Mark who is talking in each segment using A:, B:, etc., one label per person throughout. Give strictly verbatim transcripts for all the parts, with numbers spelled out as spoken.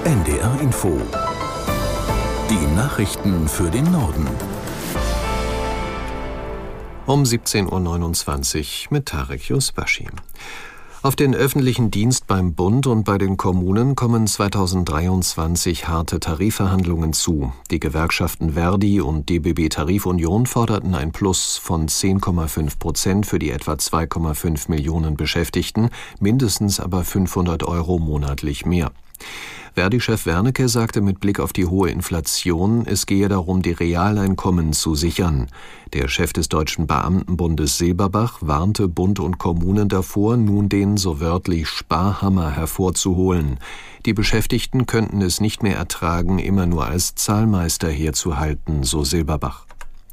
A: N D R Info. Die Nachrichten für den Norden.
B: Um siebzehn Uhr neunundzwanzig mit Tarek Yusbashi. Auf den öffentlichen Dienst beim Bund und bei den Kommunen kommen zweitausenddreiundzwanzig harte Tarifverhandlungen zu. Die Gewerkschaften Verdi und D B B Tarifunion forderten ein Plus von zehn Komma fünf Prozent für die etwa zwei Komma fünf Millionen Beschäftigten, mindestens aber fünfhundert Euro monatlich mehr. Verdi-Chef Wernicke sagte mit Blick auf die hohe Inflation, es gehe darum, die Realeinkommen zu sichern. Der Chef des Deutschen Beamtenbundes Silberbach warnte Bund und Kommunen davor, nun den so wörtlich Sparhammer hervorzuholen. Die Beschäftigten könnten es nicht mehr ertragen, immer nur als Zahlmeister herzuhalten, so Silberbach.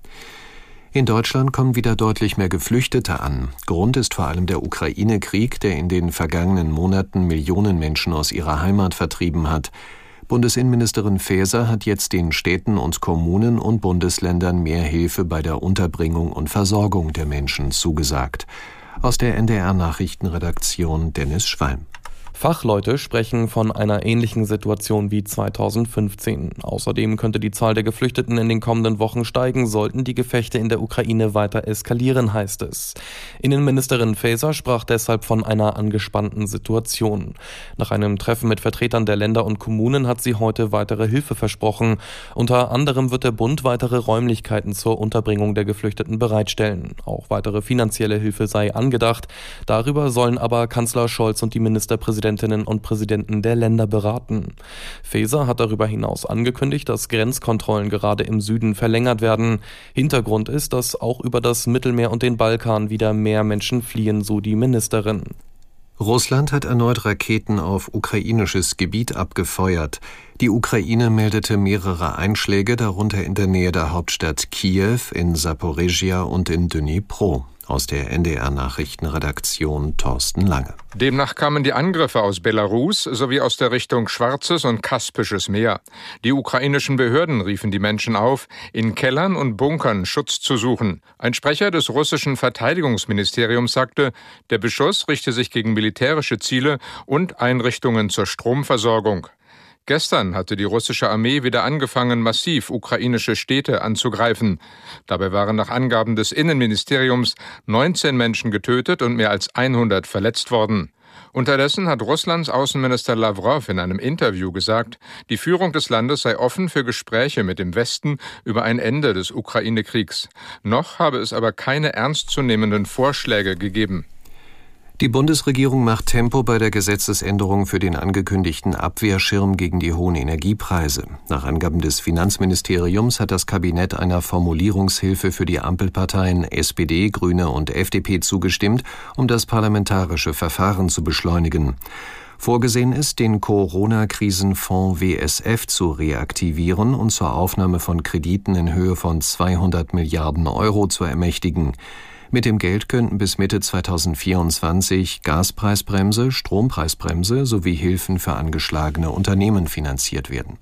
B: In Deutschland kommen wieder deutlich mehr Geflüchtete an. Grund ist vor allem der Ukraine-Krieg, der in den vergangenen Monaten Millionen Menschen aus ihrer Heimat vertrieben hat. Bundesinnenministerin Faeser hat jetzt den Städten und Kommunen und Bundesländern mehr Hilfe bei der Unterbringung und Versorgung der Menschen zugesagt. Aus der N D R-Nachrichtenredaktion Dennis Schwalm.
C: Fachleute sprechen von einer ähnlichen Situation wie zweitausendfünfzehn. Außerdem könnte die Zahl der Geflüchteten in den kommenden Wochen steigen, sollten die Gefechte in der Ukraine weiter eskalieren, heißt es. Innenministerin Faeser sprach deshalb von einer angespannten Situation. Nach einem Treffen mit Vertretern der Länder und Kommunen hat sie heute weitere Hilfe versprochen. Unter anderem wird der Bund weitere Räumlichkeiten zur Unterbringung der Geflüchteten bereitstellen. Auch weitere finanzielle Hilfe sei angedacht. Darüber sollen aber Kanzler Scholz und die Ministerpräsidenten und Präsidenten der Länder beraten. Faeser hat darüber hinaus angekündigt, dass Grenzkontrollen gerade im Süden verlängert werden. Hintergrund ist, dass auch über das Mittelmeer und den Balkan wieder mehr Menschen fliehen, so die Ministerin.
B: Russland hat erneut Raketen auf ukrainisches Gebiet abgefeuert. Die Ukraine meldete mehrere Einschläge, darunter in der Nähe der Hauptstadt Kiew, in Saporizhia und in Dnipro. Aus der N D R-Nachrichtenredaktion Thorsten Lange.
D: Demnach kamen die Angriffe aus Belarus sowie aus der Richtung Schwarzes und Kaspisches Meer. Die ukrainischen Behörden riefen die Menschen auf, in Kellern und Bunkern Schutz zu suchen. Ein Sprecher des russischen Verteidigungsministeriums sagte, der Beschuss richte sich gegen militärische Ziele und Einrichtungen zur Stromversorgung. Gestern hatte die russische Armee wieder angefangen, massiv ukrainische Städte anzugreifen. Dabei waren nach Angaben des Innenministeriums neunzehn Menschen getötet und mehr als hundert verletzt worden. Unterdessen hat Russlands Außenminister Lawrow in einem Interview gesagt, die Führung des Landes sei offen für Gespräche mit dem Westen über ein Ende des Ukraine-Kriegs. Noch habe es aber keine ernstzunehmenden Vorschläge gegeben.
B: Die Bundesregierung macht Tempo bei der Gesetzesänderung für den angekündigten Abwehrschirm gegen die hohen Energiepreise. Nach Angaben des Finanzministeriums hat das Kabinett einer Formulierungshilfe für die Ampelparteien S P D, Grüne und F D P zugestimmt, um das parlamentarische Verfahren zu beschleunigen. Vorgesehen ist, den Corona-Krisenfonds W S F zu reaktivieren und zur Aufnahme von Krediten in Höhe von zweihundert Milliarden Euro zu ermächtigen. Mit dem Geld könnten bis Mitte zweitausendvierundzwanzig Gaspreisbremse, Strompreisbremse sowie Hilfen für angeschlagene Unternehmen finanziert werden.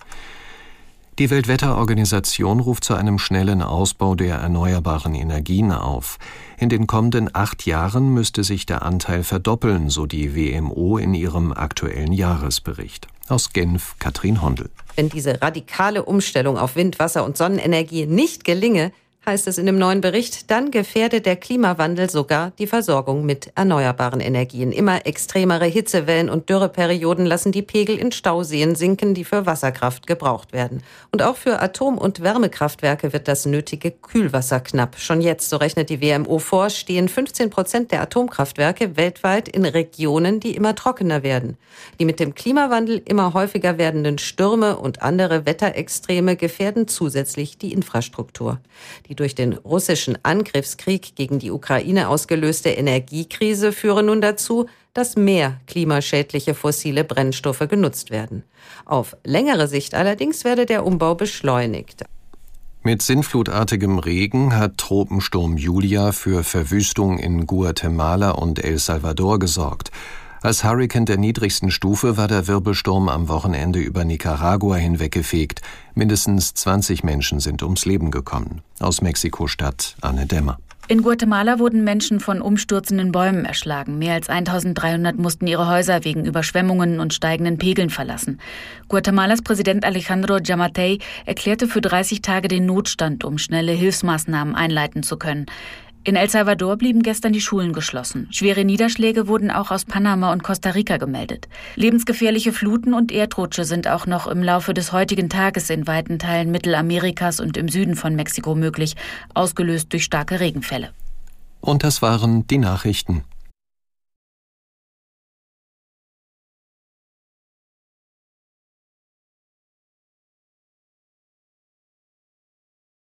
B: Die Weltwetterorganisation ruft zu einem schnellen Ausbau der erneuerbaren Energien auf. In den kommenden acht Jahren müsste sich der Anteil verdoppeln, so die W M O in ihrem aktuellen Jahresbericht. Aus Genf, Katrin Hondel.
E: Wenn diese radikale Umstellung auf Wind-, Wasser- und Sonnenenergie nicht gelinge, heißt es in dem neuen Bericht, dann gefährdet der Klimawandel sogar die Versorgung mit erneuerbaren Energien. Immer extremere Hitzewellen und Dürreperioden lassen die Pegel in Stauseen sinken, die für Wasserkraft gebraucht werden. Und auch für Atom- und Wärmekraftwerke wird das nötige Kühlwasser knapp. Schon jetzt, so rechnet die W M O vor, stehen fünfzehn Prozent der Atomkraftwerke weltweit in Regionen, die immer trockener werden. Die mit dem Klimawandel immer häufiger werdenden Stürme und andere Wetterextreme gefährden zusätzlich die Infrastruktur. Die durch den russischen Angriffskrieg gegen die Ukraine ausgelöste Energiekrise führe nun dazu, dass mehr klimaschädliche fossile Brennstoffe genutzt werden. Auf längere Sicht allerdings werde der Umbau beschleunigt.
B: Mit sinnflutartigem Regen hat Tropensturm Julia für Verwüstung in Guatemala und El Salvador gesorgt. Als Hurrikan der niedrigsten Stufe war der Wirbelsturm am Wochenende über Nicaragua hinweggefegt. Mindestens zwanzig Menschen sind ums Leben gekommen. Aus Mexiko-Stadt Anne Dämmer.
F: In Guatemala wurden Menschen von umstürzenden Bäumen erschlagen. Mehr als eintausenddreihundert mussten ihre Häuser wegen Überschwemmungen und steigenden Pegeln verlassen. Guatemalas Präsident Alejandro Giammattei erklärte für dreißig Tage den Notstand, um schnelle Hilfsmaßnahmen einleiten zu können. In El Salvador blieben gestern die Schulen geschlossen. Schwere Niederschläge wurden auch aus Panama und Costa Rica gemeldet. Lebensgefährliche Fluten und Erdrutsche sind auch noch im Laufe des heutigen Tages in weiten Teilen Mittelamerikas und im Süden von Mexiko möglich, ausgelöst durch starke Regenfälle.
B: Und das waren die Nachrichten.